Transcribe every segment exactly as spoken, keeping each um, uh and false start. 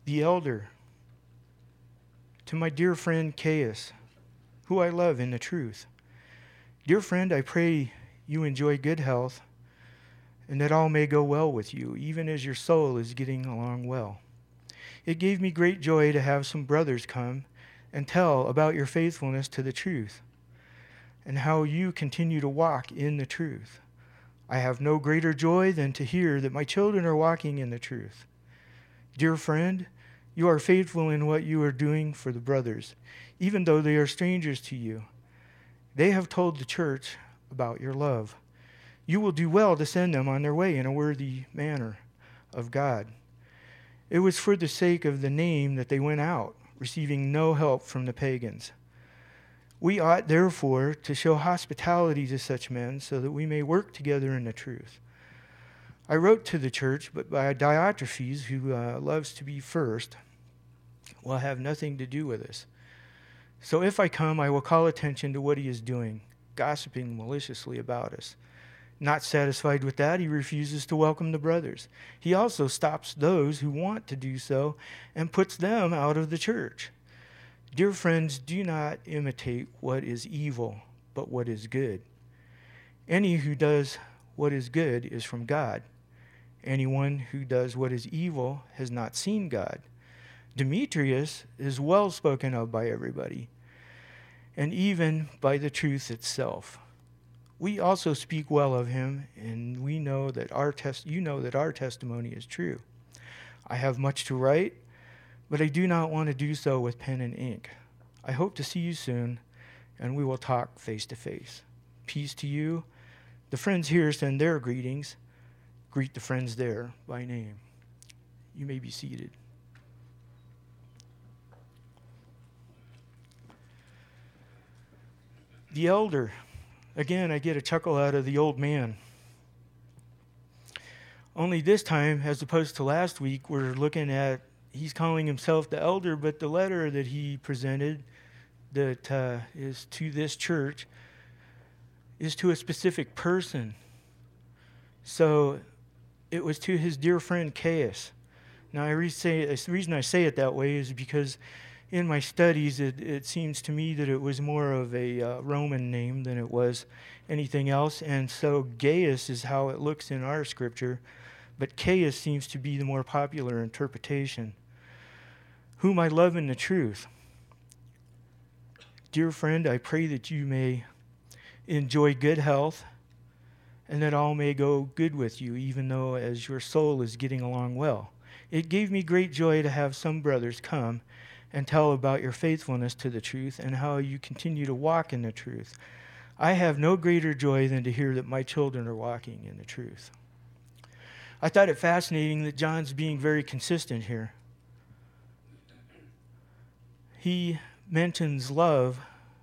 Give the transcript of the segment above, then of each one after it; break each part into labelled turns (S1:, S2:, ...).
S1: the elder, to my dear friend Caius, who I love in the truth. Dear friend, I pray you enjoy good health, and that all may go well with you, even as your soul is getting along well. It gave me great joy to have some brothers come and tell about your faithfulness to the truth, and how you continue to walk in the truth. I have no greater joy than to hear that my children are walking in the truth. Dear friend, you are faithful in what you are doing for the brothers, even though they are strangers to you. They have told the church about your love. You will do well to send them on their way in a worthy manner of God. It was for the sake of the name that they went out, receiving no help from the pagans. We ought, therefore, to show hospitality to such men so that we may work together in the truth. I wrote to the church, but by Diotrephes, who uh, loves to be first, will have nothing to do with us. So if I come, I will call attention to what he is doing, gossiping maliciously about us. Not satisfied with that, he refuses to welcome the brothers. He also stops those who want to do so and puts them out of the church. Dear friends, do not imitate what is evil, but what is good. Any who does what is good is from God. Anyone who does what is evil has not seen God. Demetrius is well spoken of by everybody, and even by the truth itself. We also speak well of him, and we know that our test you know that our testimony is true. I have much to write, but I do not want to do so with pen and ink. I hope to see you soon, and we will talk face to face. Peace to you. The friends here send their greetings. Greet the friends there by name. You may be seated. The elder. Again, I get a chuckle out of the old man. Only this time, as opposed to last week, we're looking at, he's calling himself the elder, but the letter that he presented that uh, is to this church is to a specific person. So it was to his dear friend Caius. Now, I re- say, the reason I say it that way is because in my studies, it, it seems to me that it was more of a uh, Roman name than it was anything else. And so Gaius is how it looks in our scripture, but Caius seems to be the more popular interpretation. Whom I love in the truth. Dear friend, I pray that you may enjoy good health and that all may go good with you, even though as your soul is getting along well. It gave me great joy to have some brothers come and tell about your faithfulness to the truth and how you continue to walk in the truth. I have no greater joy than to hear that my children are walking in the truth. I thought it fascinating that John's being very consistent here. He mentions love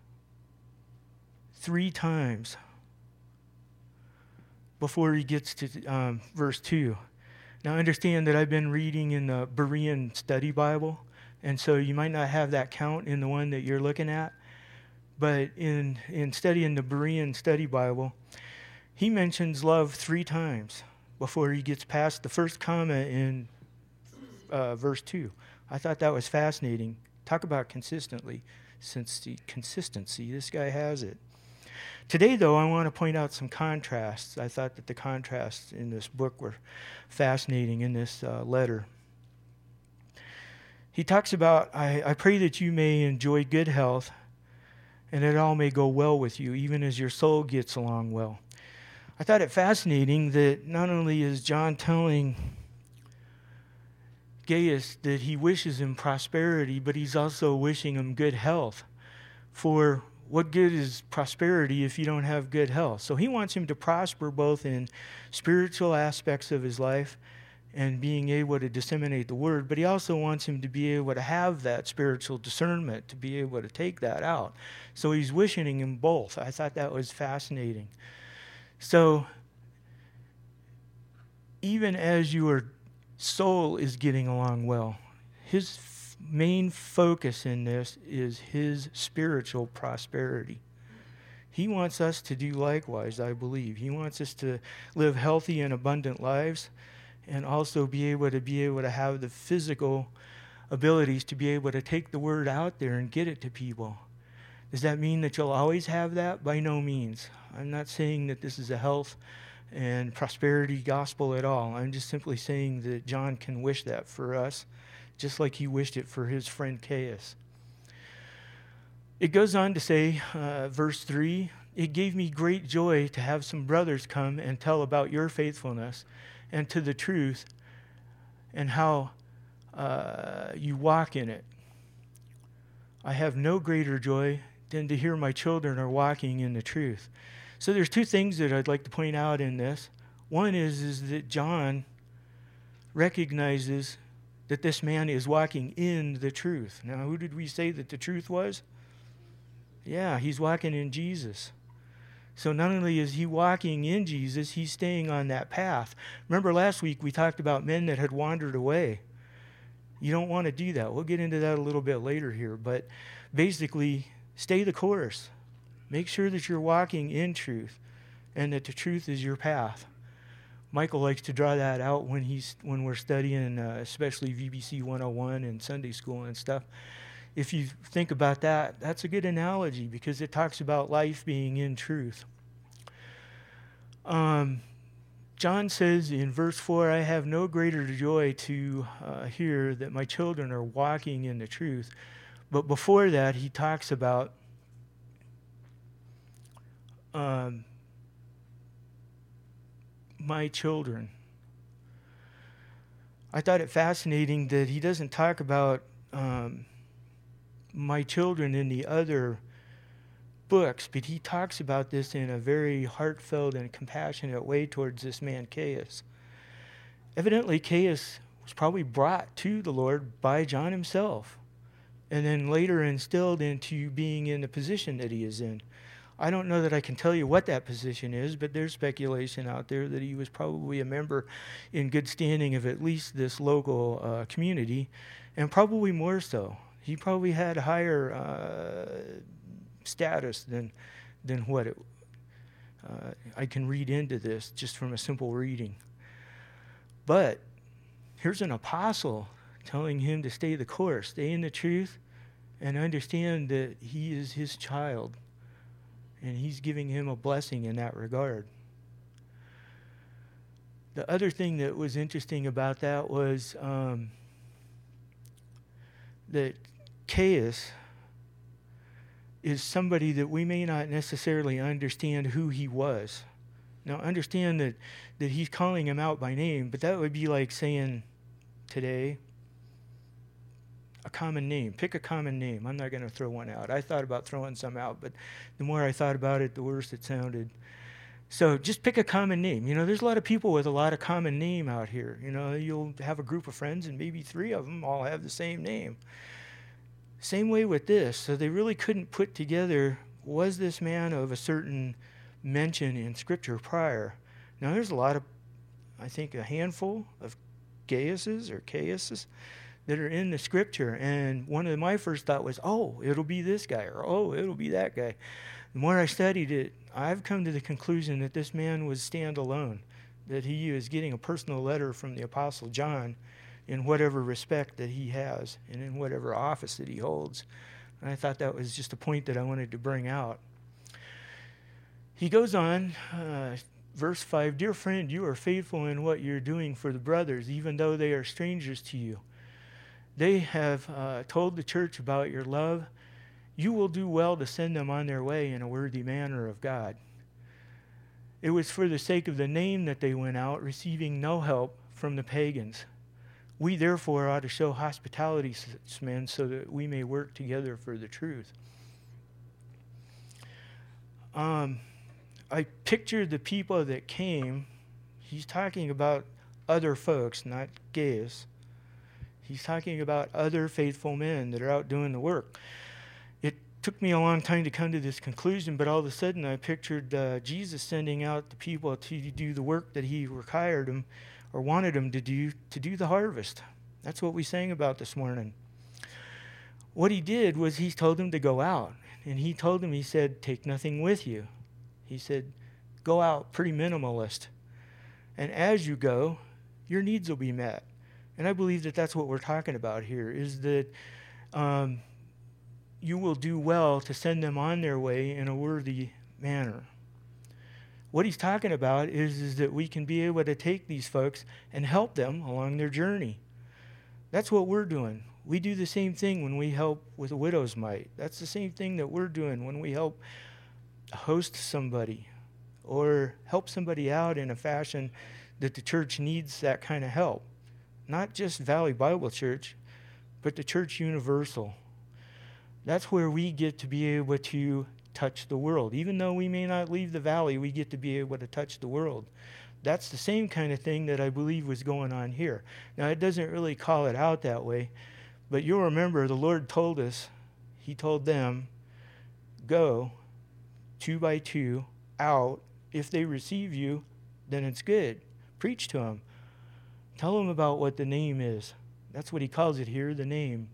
S1: three times before he gets to um, verse two. Now understand that I've been reading in the Berean Study Bible, and so you might not have that count in the one that you're looking at, but in, in studying the Berean Study Bible, he mentions love three times before he gets past the first comma in uh, verse two. I thought that was fascinating. Talk about consistently, since the consistency, this guy has it. Today, though, I want to point out some contrasts. I thought that the contrasts in this book were fascinating in this uh, letter. He talks about, I, I pray that you may enjoy good health and that it all may go well with you, even as your soul gets along well. I thought it fascinating that not only is John telling Gaius that he wishes him prosperity, but he's also wishing him good health. For what good is prosperity if you don't have good health? So he wants him to prosper both in spiritual aspects of his life and being able to disseminate the word, but he also wants him to be able to have that spiritual discernment, to be able to take that out. So he's wishing him both. I thought that was fascinating. So even as your soul is getting along well, his f- main focus in this is his spiritual prosperity. He wants us to do likewise, I believe. He wants us to live healthy and abundant lives and also be able to be able to have the physical abilities to be able to take the word out there and get it to people. Does that mean that you'll always have that? By no means. I'm not saying that this is a health and prosperity gospel at all. I'm just simply saying that John can wish that for us, just like he wished it for his friend Caius. It goes on to say, uh, verse three, it gave me great joy to have some brothers come and tell about your faithfulness and to the truth and how uh, you walk in it. I have no greater joy than to hear my children are walking in the truth. So there's two things that I'd like to point out in this. One is, is that John recognizes that this man is walking in the truth. Now, who did we say that the truth was? Yeah, he's walking in Jesus. So not only is he walking in Jesus, he's staying on that path. Remember last week we talked about men that had wandered away. You don't want to do that. We'll get into that a little bit later here. But basically, stay the course. Make sure that you're walking in truth and that the truth is your path. Michael likes to draw that out when he's when we're studying, uh, especially V B C one oh one and Sunday school and stuff. If you think about that, that's a good analogy because it talks about life being in truth. Um, John says in verse four, I have no greater joy to uh, hear that my children are walking in the truth. But before that, he talks about um, my children. I thought it fascinating that he doesn't talk about um, my children in the other books, but he talks about this in a very heartfelt and compassionate way towards this man Caius. Evidently, Caius was probably brought to the Lord by John himself, and then later instilled into being in the position that he is in. I don't know that I can tell you what that position is, but there's speculation out there that he was probably a member in good standing of at least this local uh, community, and probably more so. He probably had higher uh, status than than what it, uh, I can read into this just from a simple reading. But here's an apostle telling him to stay the course, stay in the truth, and understand that he is his child. And he's giving him a blessing in that regard. The other thing that was interesting about that was um, that Caius is somebody that we may not necessarily understand who he was. Now, understand that, that he's calling him out by name, but that would be like saying today, a common name. Pick a common name. I'm not going to throw one out. I thought about throwing some out, but the more I thought about it, the worse it sounded. So just pick a common name. You know, there's a lot of people with a lot of common name out here. You know, you'll have a group of friends and maybe three of them all have the same name. Same way with this. So they really couldn't put together, was this man of a certain mention in Scripture prior? Now, there's a lot of, I think, a handful of Gaiuses or Caiuses that are in the Scripture. And one of my first thought was, oh, it'll be this guy, or oh, it'll be that guy. The more I studied it, I've come to the conclusion that this man was standalone, that he is getting a personal letter from the Apostle John in whatever respect that he has and in whatever office that he holds. And I thought that was just a point that I wanted to bring out. He goes on, uh, verse five, Dear friend, you are faithful in what you're doing for the brothers, even though they are strangers to you. They have uh, told the church about your love. You will do well to send them on their way in a worthy manner of God. It was for the sake of the name that they went out, receiving no help from the pagans. We therefore ought to show hospitality to such men so that we may work together for the truth. Um, I pictured the people that came. He's talking about other folks, not Gaius. He's talking about other faithful men that are out doing the work. It took me a long time to come to this conclusion, but all of a sudden I pictured uh, Jesus sending out the people to do the work that he required them or wanted them to do to do the harvest. That's what we sang about this morning. What he did was he told them to go out, and he told them, he said, take nothing with you. He said, go out, pretty minimalist. And as you go, your needs will be met. And I believe that that's what we're talking about here, is that um, you will do well to send them on their way in a worthy manner. What he's talking about is, is that we can be able to take these folks and help them along their journey. That's what we're doing. We do the same thing when we help with a widow's mite. That's the same thing that we're doing when we help host somebody or help somebody out in a fashion that the church needs that kind of help. Not just Valley Bible Church, but the church universal. That's where we get to be able to touch the world. Even though we may not leave the valley, we get to be able to touch the world. That's the same kind of thing that I believe was going on here. Now, it doesn't really call it out that way, but you'll remember the Lord told us, he told them, go two by two out. If they receive you, then it's good. Preach to them. Tell them about what the name is. That's what he calls it here, the name.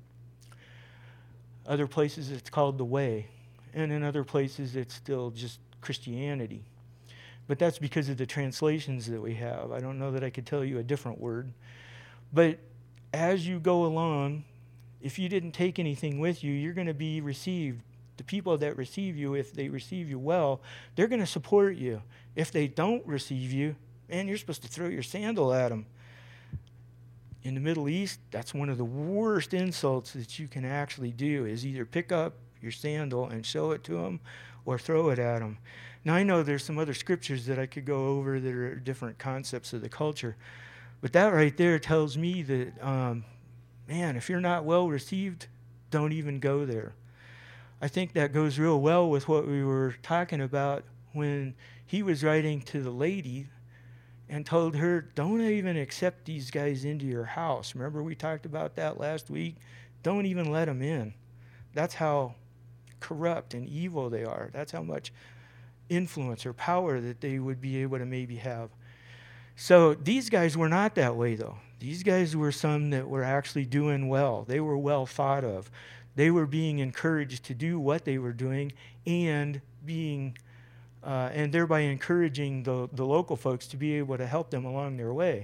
S1: Other places it's called the way. And in other places it's still just Christianity. But that's because of the translations that we have. I don't know that I could tell you a different word. But as you go along, if you didn't take anything with you, you're going to be received. The people that receive you, if they receive you well, they're going to support you. If they don't receive you, man, you're supposed to throw your sandal at them. In the Middle East, that's one of the worst insults that you can actually do, is either pick up your sandal and show it to them or throw it at them. Now, I know there's some other scriptures that I could go over that are different concepts of the culture, but that right there tells me that, um, man, if you're not well received, don't even go there. I think that goes real well with what we were talking about when he was writing to the lady and told her, don't even accept these guys into your house. Remember we talked about that last week? Don't even let them in. That's how corrupt and evil they are. That's how much influence or power that they would be able to maybe have. So these guys were not that way, though. These guys were some that were actually doing well. They were well thought of. They were being encouraged to do what they were doing and being Uh, and thereby encouraging the, the local folks to be able to help them along their way.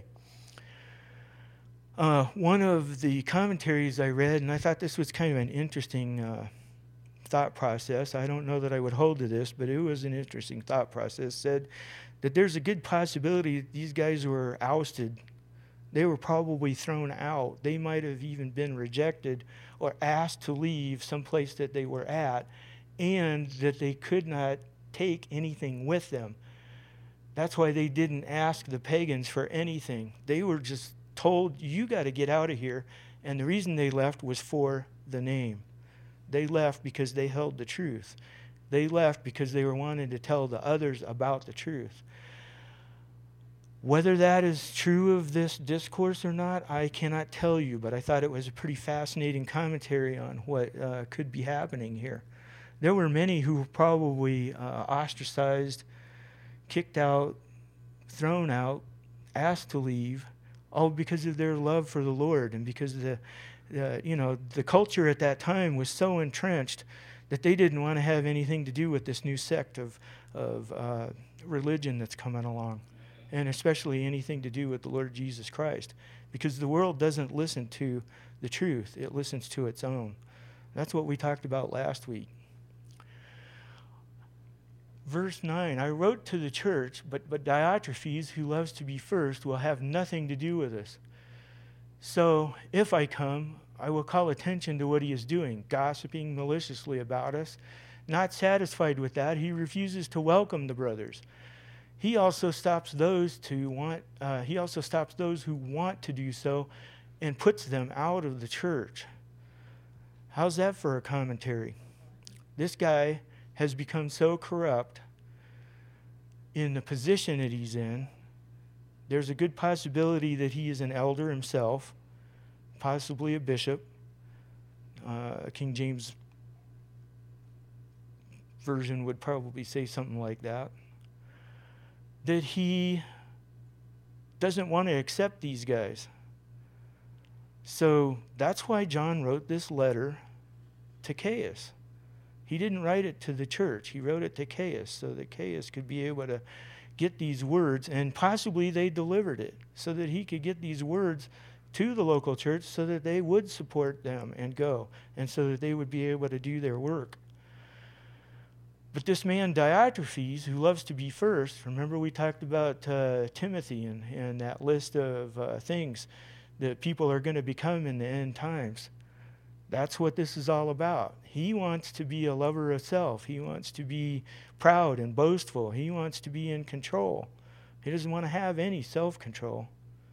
S1: Uh, one of the commentaries I read, and I thought this was kind of an interesting uh, thought process. I don't know that I would hold to this, but it was an interesting thought process. Said that there's a good possibility that these guys were ousted. They were probably thrown out. They might have even been rejected or asked to leave someplace that they were at, and that they could not take anything with them. That's why they didn't ask the pagans for anything. They were just told, you got to get out of here. And the reason they left was for the name. They left because they held the truth. They left because they were wanting to tell the others about the truth. Whether that is true of this discourse or not, I cannot tell you, but I thought it was a pretty fascinating commentary on what uh, could be happening here. There were many who were probably uh, ostracized, kicked out, thrown out, asked to leave, all because of their love for the Lord and because the, uh, you know, the culture at that time was so entrenched that they didn't want to have anything to do with this new sect of of uh, religion that's coming along, and especially anything to do with the Lord Jesus Christ, because the world doesn't listen to the truth; it listens to its own. That's what we talked about last week. Verse nine, I wrote to the church, but, but Diotrephes, who loves to be first, will have nothing to do with us. So if I come, I will call attention to what he is doing, gossiping maliciously about us. Not satisfied with that, he refuses to welcome the brothers. He also stops those to want. Uh, he also stops those who want to do so, and puts them out of the church. How's that for a commentary? This guy has become so corrupt in the position that he's in. There's a good possibility that he is an elder himself, possibly a bishop. Uh, King James Version would probably say something like that. That he doesn't want to accept these guys. So that's why John wrote this letter to Caius. He didn't write it to the church. He wrote it to Caius so that Caius could be able to get these words, and possibly they delivered it so that he could get these words to the local church so that they would support them and go, and so that they would be able to do their work. But this man Diotrephes, who loves to be first, remember we talked about uh, Timothy and, and that list of uh, things that people are going to become in the end times. That's what this is all about. He wants to be a lover of self. He wants to be proud and boastful. He wants to be in control. He doesn't want to have any self-control.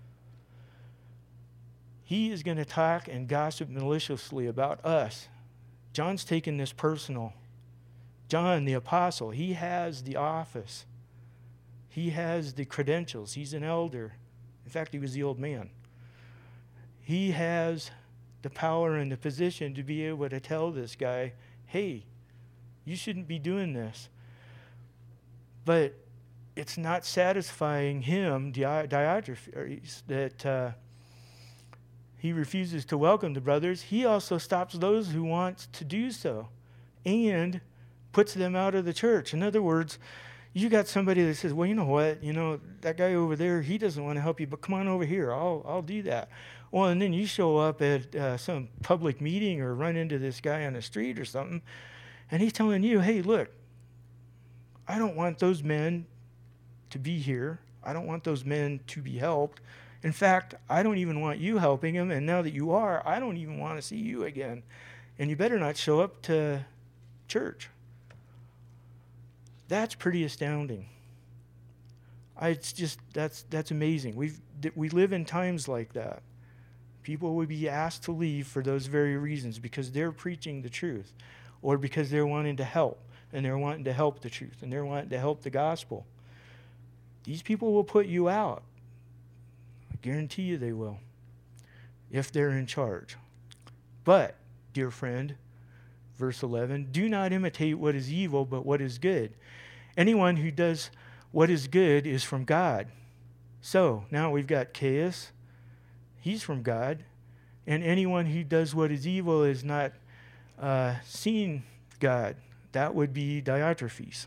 S1: He is going to talk and gossip maliciously about us. John's taking this personal. John, the apostle, he has the office. He has the credentials. He's an elder. In fact, he was the old man. He has the power and the position to be able to tell this guy, hey, you shouldn't be doing this. But it's not satisfying him, Diotrephes, that uh, he refuses to welcome the brothers. He also stops those who want to do so and puts them out of the church. In other words, you got somebody that says, well, you know what, you know, that guy over there, he doesn't want to help you, but come on over here, I'll I'll do that. Well, and then you show up at uh, some public meeting or run into this guy on the street or something, and he's telling you, hey, look, I don't want those men to be here. I don't want those men to be helped. In fact, I don't even want you helping them, and now that you are, I don't even want to see you again. And you better not show up to church. That's pretty astounding. I, it's just, that's that's amazing. We've, we live in times like that. People would be asked to leave for those very reasons, because they're preaching the truth, or because they're wanting to help, and they're wanting to help the truth, and they're wanting to help the gospel. These people will put you out. I guarantee you they will, if they're in charge. But, dear friend, verse eleven, do not imitate what is evil, but what is good. Anyone who does what is good is from God. So, now we've got Caius. He's from God. And anyone who does what is evil is not uh, seen God. That would be Diotrephes.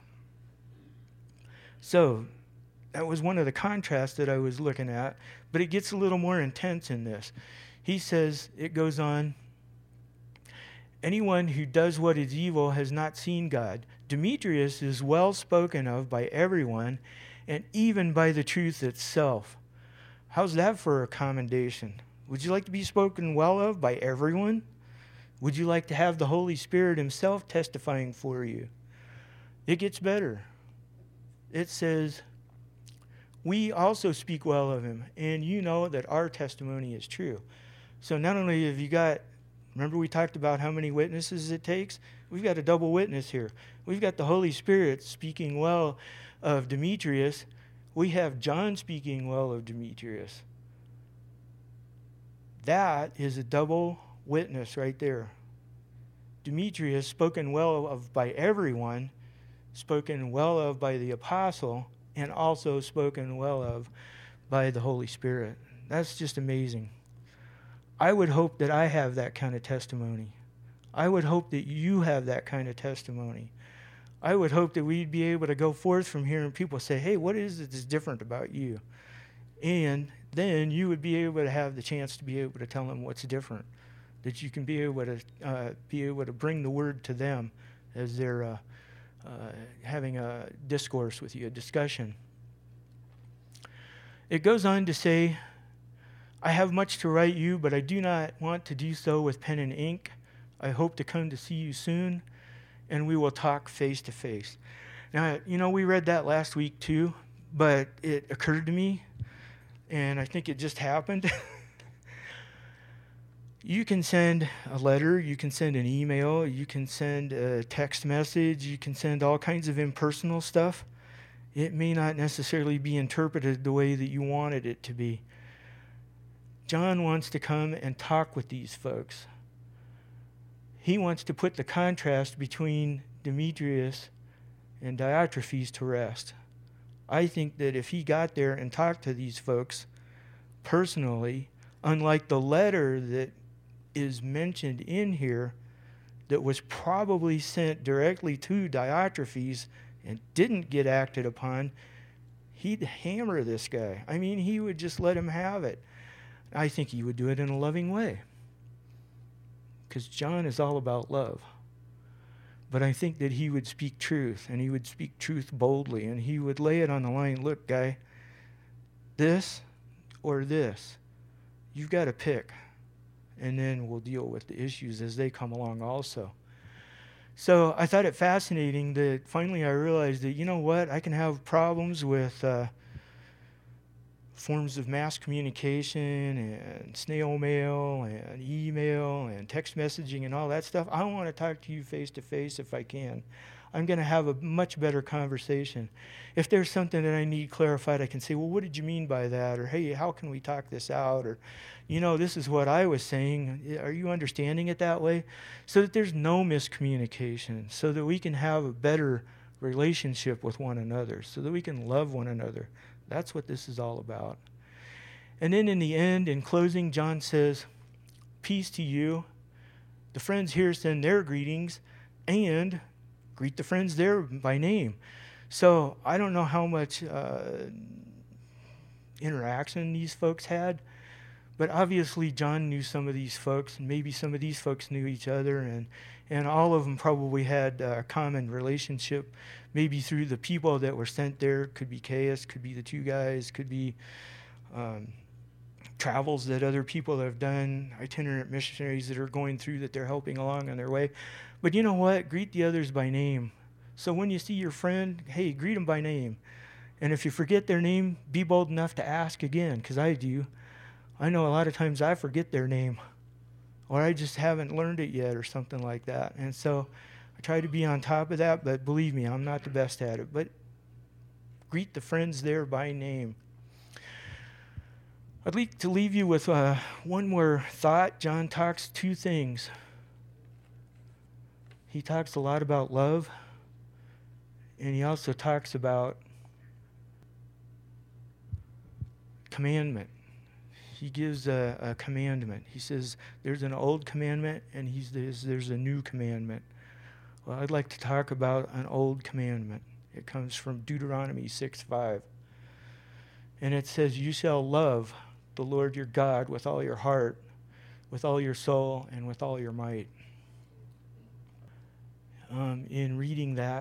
S1: So, that was one of the contrasts that I was looking at, but it gets a little more intense in this. He says, it goes on, anyone who does what is evil has not seen God. Demetrius is well spoken of by everyone, and even by the truth itself. How's that for a commendation? Would you like to be spoken well of by everyone? Would you like to have the Holy Spirit himself testifying for you? It gets better. It says, we also speak well of him, and you know that our testimony is true. So not only have you got, remember we talked about how many witnesses it takes? We've got a double witness here. We've got the Holy Spirit speaking well of Demetrius. We have John speaking well of Demetrius. That is a double witness right there. Demetrius, spoken well of by everyone, spoken well of by the apostle, and also spoken well of by the Holy Spirit. That's just amazing. I would hope that I have that kind of testimony. I would hope that you have that kind of testimony. I would hope that we'd be able to go forth from here and people say, hey, what is it that's different about you? And then you would be able to have the chance to be able to tell them what's different, that you can be able to uh, be able to bring the word to them as they're uh, uh, having a discourse with you, a discussion. It goes on to say, I have much to write you, but I do not want to do so with pen and ink. I hope to come to see you soon, and we will talk face to face. Now, you know, we read that last week too, but it occurred to me, and I think it just happened. You can send a letter, you can send an email, you can send a text message, you can send all kinds of impersonal stuff. It may not necessarily be interpreted the way that you wanted it to be. John wants to come and talk with these folks. He wants to put the contrast between Demetrius and Diotrephes to rest. I think that if he got there and talked to these folks personally, unlike the letter that is mentioned in here that was probably sent directly to Diotrephes and didn't get acted upon, he'd hammer this guy. I mean, he would just let him have it. I think he would do it in a loving way, because John is all about love. But I think that he would speak truth, and he would speak truth boldly, and he would lay it on the line. Look, guy, this or this, you've got to pick, and then we'll deal with the issues as they come along also. So I thought it fascinating that finally I realized that, you know what, I can have problems with uh, forms of mass communication and snail mail and email and text messaging and all that stuff. I want to talk to you face to face if I can. I'm going to have a much better conversation. If there's something that I need clarified, I can say, well, what did you mean by that? Or, hey, how can we talk this out? Or, you know, this is what I was saying. Are you understanding it that way? So that there's no miscommunication, so that we can have a better relationship with one another, so that we can love one another. That's what this is all about. And then in the end, in closing, John says, peace to you. The friends here send their greetings, and greet the friends there by name. So I don't know how much uh, interaction these folks had, but obviously John knew some of these folks, and maybe some of these folks knew each other, and, and all of them probably had a common relationship, maybe through the people that were sent there. Could be Caius, could be the two guys, could be um, travels that other people have done, itinerant missionaries that are going through that they're helping along on their way. But you know what? Greet the others by name. So when you see your friend, hey, greet them by name. And if you forget their name, be bold enough to ask again, because I do. I know a lot of times I forget their name, or I just haven't learned it yet or something like that. And so I try to be on top of that, but believe me, I'm not the best at it. But greet the friends there by name. I'd like to leave you with uh, one more thought. John talks two things. He talks a lot about love, and he also talks about commandment. He gives a, a commandment. He says there's an old commandment, and he says there's a new commandment. Well, I'd like to talk about an old commandment. It comes from Deuteronomy six five. And it says, you shall love the Lord your God with all your heart, with all your soul, and with all your might. Um, in reading that,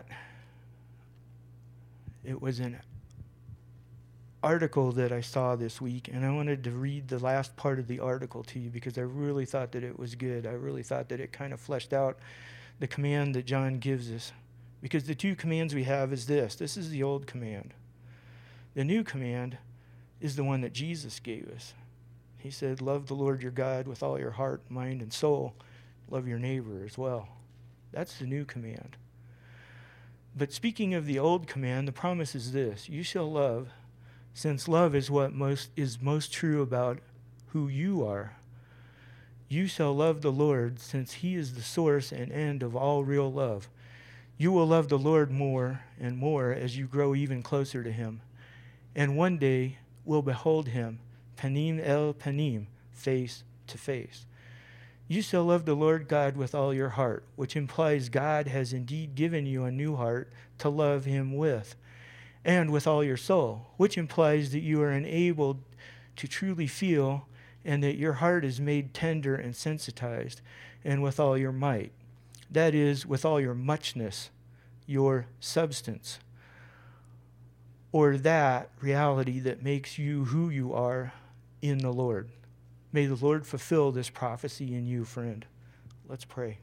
S1: it was an article that I saw this week, and I wanted to read the last part of the article to you because I really thought that it was good. I really thought that it kind of fleshed out the command that John gives us. Because the two commands we have is this. This is the old command. The new command is the one that Jesus gave us. He said, love the Lord your God with all your heart, mind, and soul. Love your neighbor as well. That's the new command. But speaking of the old command, the promise is this. You shall love, since love is what most is most true about who you are. You shall love the Lord, since he is the source and end of all real love. You will love the Lord more and more as you grow even closer to him. And one day will behold him, panim el panim, face to face. You shall love the Lord God with all your heart, which implies God has indeed given you a new heart to love him with, and with all your soul, which implies that you are enabled to truly feel and that your heart is made tender and sensitized, and with all your might. That is, with all your muchness, your substance, or that reality that makes you who you are in the Lord. May the Lord fulfill this prophecy in you, friend. Let's pray.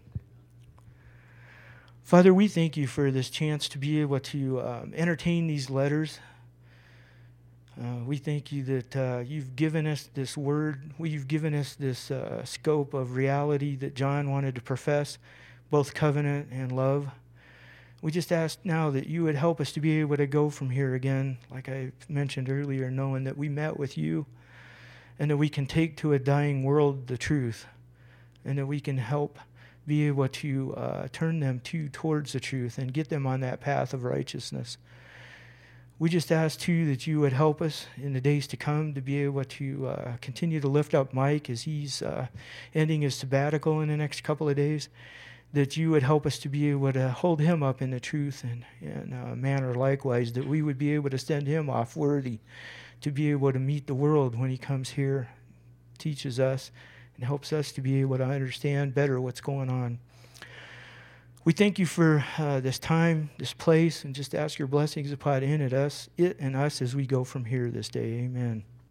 S1: Father, we thank you for this chance to be able to um, entertain these letters. Uh, we thank you that uh, you've given us this word. You've given us this uh, scope of reality that John wanted to profess, both covenant and love. We just ask now that you would help us to be able to go from here again, like I mentioned earlier, knowing that we met with you and that we can take to a dying world the truth, and that we can help be able to uh, turn them to towards the truth and get them on that path of righteousness. We just ask, too, that you would help us in the days to come to be able to uh, continue to lift up Mike as he's uh, ending his sabbatical in the next couple of days, that you would help us to be able to hold him up in the truth and in a manner likewise, that we would be able to send him off worthy to be able to meet the world when he comes here teaches us and helps us to be able to understand better what's going on. We thank you for uh, this time, this place, and just ask your blessings upon it and us, it and us as we go from here this day. Amen.